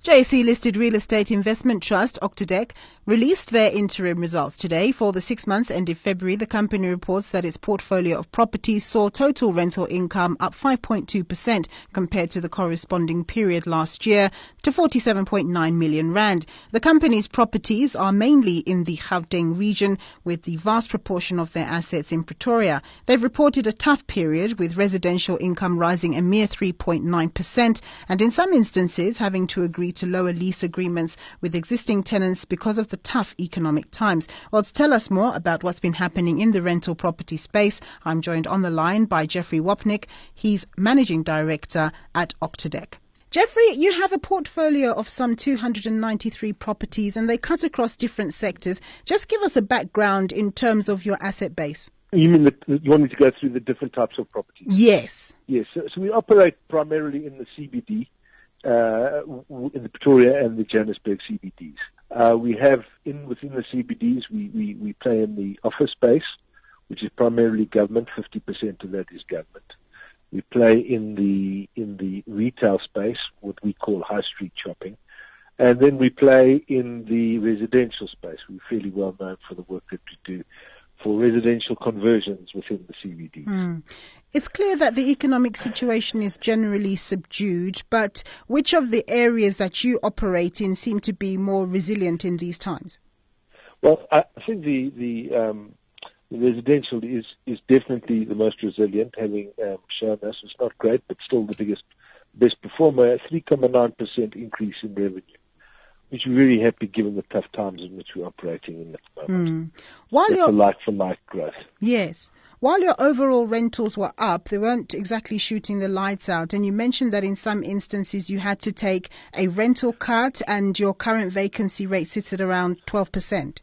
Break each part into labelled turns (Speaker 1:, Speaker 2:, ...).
Speaker 1: JSE-listed real estate investment trust, Octodec, released their interim results today. For the 6 months ended February, the company reports that its portfolio of properties saw total rental income up 5.2% compared to the corresponding period last year to 47.9 million rand. The company's properties are mainly in the Gauteng region, with the vast proportion of their assets in Pretoria. They've reported a tough period, with residential income rising a mere 3.9% and in some instances having to agree to lower lease agreements with existing tenants because of the tough economic times. Well, to tell us more about what's been happening in the rental property space, I'm joined on the line by Jeffrey Wapnick. He's Managing Director at Octodec. Jeffrey, you have a portfolio of some 293 properties and they cut across different sectors. Just give us a background in terms of your asset base.
Speaker 2: You mean you want me to go through the different types of properties?
Speaker 1: Yes.
Speaker 2: Yes. So we operate primarily in the CBD, in the Pretoria and the Johannesburg CBDs. We have within the CBDs, we play in the office space, which is primarily government. 50% of that is government. We play in the retail space, what we call high street shopping, and then we play in the residential space. We're fairly well known for the work that we do for residential conversions within the CBDs.
Speaker 1: It's clear that the economic situation is generally subdued, but which of the areas that you operate in seem to be more resilient in these times?
Speaker 2: Well, I think the residential is definitely the most resilient, having shown us it's not great, but still the best performer, a 3.9% increase in revenue, which we're really happy given the tough times in which we're operating in at the moment. That's a like-for-like growth.
Speaker 1: Yes. While your overall rentals were up, they weren't exactly shooting the lights out. And you mentioned that in some instances you had to take a rental cut and your current vacancy rate sits at around 12%.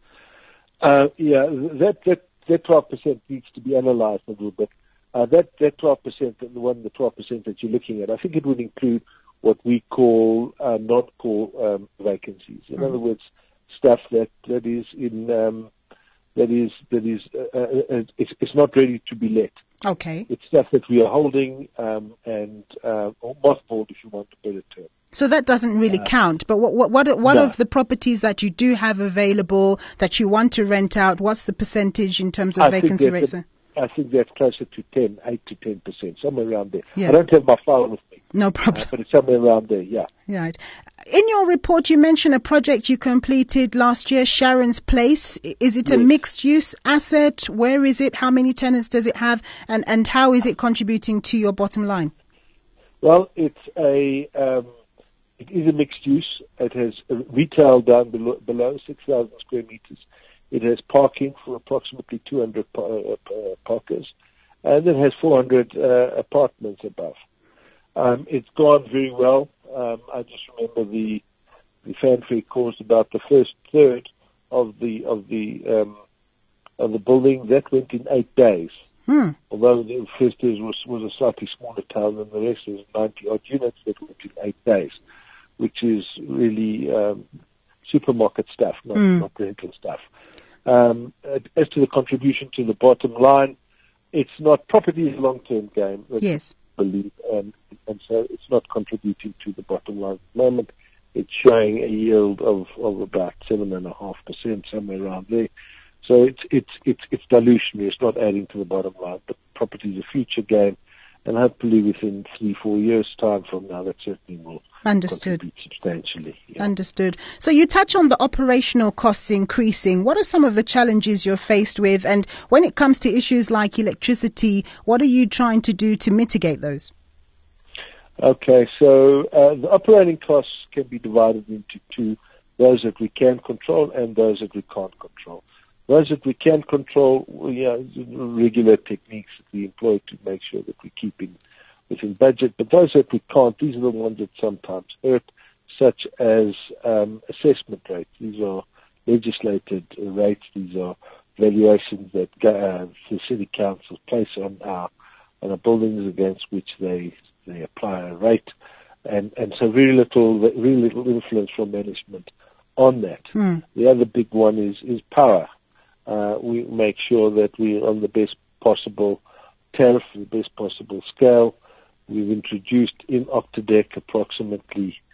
Speaker 2: That 12% needs to be analysed a little bit. That 12%, the 12% that you're looking at, I think it would include what we call non-core vacancies. In other words, stuff that is in it's not ready to be let.
Speaker 1: Okay.
Speaker 2: It's stuff that we are holding and mothballed, if you want a better term.
Speaker 1: So that doesn't really count. But what of the properties that you do have available that you want to rent out? What's the percentage in terms of vacancy rates?
Speaker 2: I think that's closer to 8 to 10%, somewhere around there.
Speaker 1: Yeah.
Speaker 2: I don't have my file with me.
Speaker 1: No problem.
Speaker 2: But it's somewhere around there, yeah.
Speaker 1: Right. In your report, you mentioned a project you completed last year, Sharon's Place. Is it a mixed-use asset? Where is it? How many tenants does it have? And how is it contributing to your bottom line?
Speaker 2: Well, it is a mixed use. It has retail down below 6,000 square meters. It has parking for approximately 200 parkers, and it has 400 apartments above. It's gone very well. I just remember the fanfare caused about the first third of the building. That went in 8 days. Although the first days was a slightly smaller town than the rest, was 90 odd units that went in 8 days, which is really supermarket stuff, not rental stuff. As to the contribution to the bottom line, it's not, property is a long-term game.
Speaker 1: Yes.
Speaker 2: I believe, and so it's not contributing to the bottom line at the moment. It's showing a yield of about 7.5%, somewhere around there. So it's dilutionary. It's not adding to the bottom line. But property is a future game, and hopefully within 3-4 years' time from now, that certainly will contribute substantially. Yeah.
Speaker 1: Understood. So you touch on the operational costs increasing. What are some of the challenges you're faced with? And when it comes to issues like electricity, what are you trying to do to mitigate those?
Speaker 2: Okay, so the operating costs can be divided into two, those that we can control and those that we can't control. Those that we can control, regular techniques that we employ to make sure that we keep within budget. But those that we can't, these are the ones that sometimes hurt, such as assessment rates. These are legislated rates. These are valuations that the city councils place on our buildings against which they apply a rate, and so very little influence from management on that. The other big one is power. We make sure that we're on the best possible tariff, the best possible scale. We've introduced in Octodec approximately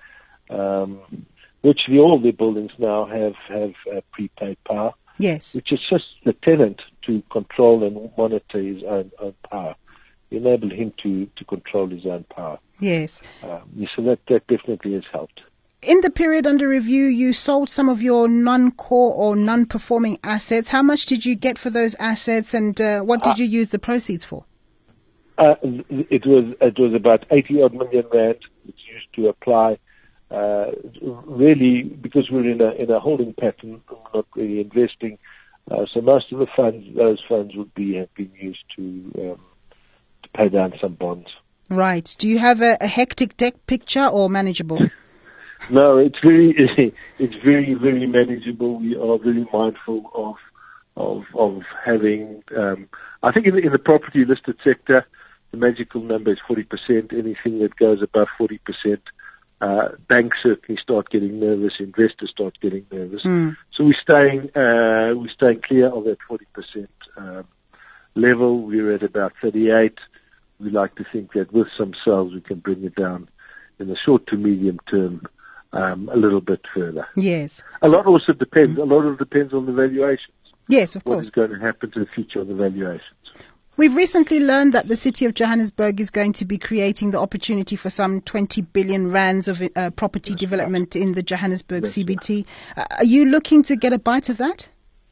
Speaker 2: Virtually all their buildings now have prepaid power.
Speaker 1: Yes.
Speaker 2: Which assists the tenant to control and monitor his own power. Enable him to control his own power.
Speaker 1: Yes.
Speaker 2: So that definitely has helped.
Speaker 1: In the period under review, you sold some of your non-core or non-performing assets. How much did you get for those assets, and what did you use the proceeds for?
Speaker 2: It was about 80-odd million rand. It's used to apply, really, because we're in a holding pattern, not really investing. So most of those funds would have been used to pay down some bonds.
Speaker 1: Right. Do you have a hectic deck picture or manageable?
Speaker 2: No, it's very, very manageable. We are very mindful of having. I think in the property listed sector, the magical number is 40%. Anything that goes above 40%, banks certainly start getting nervous. Investors start getting nervous. So we're staying clear of that 40% level. We're at about 38. We like to think that with some sales we can bring it down in the short to medium term a little bit further.
Speaker 1: Yes.
Speaker 2: A lot also depends. A lot of it depends on the valuations.
Speaker 1: Yes, of course.
Speaker 2: What is going to happen to the future of the valuations?
Speaker 1: We've recently learned that the city of Johannesburg is going to be creating the opportunity for some 20 billion rands of property development in the Johannesburg CBD. Are you looking to get a bite of that?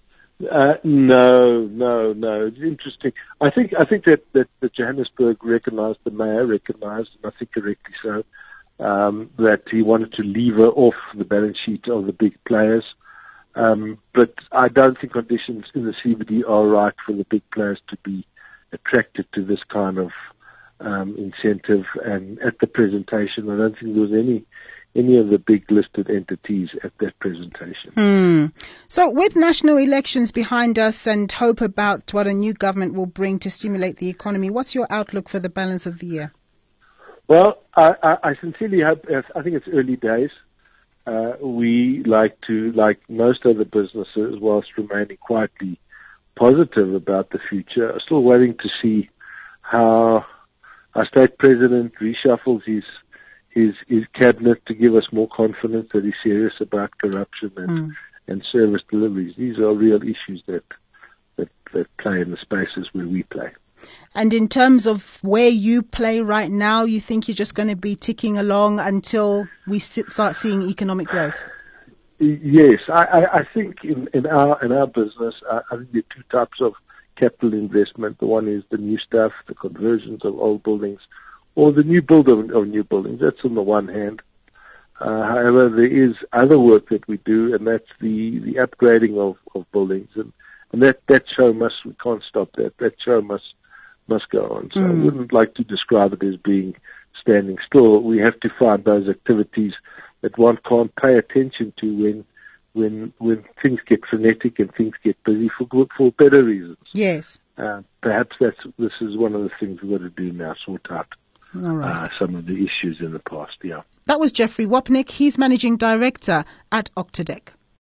Speaker 2: No. It's interesting. I think that Johannesburg the mayor recognized, and I think correctly so, that he wanted to lever off the balance sheet of the big players. But I don't think conditions in the CBD are right for the big players to be attracted to this kind of incentive. And at the presentation, I don't think there was any of the big listed entities at that presentation.
Speaker 1: So with national elections behind us and hope about what a new government will bring to stimulate the economy, what's your outlook for the balance of the year?
Speaker 2: Well, I sincerely hope, I think it's early days. We like most other businesses, whilst remaining quietly positive about the future, are still waiting to see how our state president reshuffles his cabinet to give us more confidence that he's serious about corruption and service deliveries. These are real issues that play in the spaces where we play.
Speaker 1: And in terms of where you play right now, you think you're just going to be ticking along until we start seeing economic growth?
Speaker 2: Yes, I think in our business, I think there are two types of capital investment. The one is the new stuff, the conversions of old buildings, or the new build of new buildings. That's on the one hand. However, there is other work that we do, and that's the upgrading of buildings, and that show we can't stop that. That show must go on. So I wouldn't like to describe it as being standing still. We have to find those activities that one can't pay attention to when things get frenetic and things get busy for better reasons.
Speaker 1: Yes.
Speaker 2: Perhaps this is one of the things we've got to do now, sort out some of the issues in the past. Yeah.
Speaker 1: That was Jeffrey Wapnick. He's Managing Director at Octodec.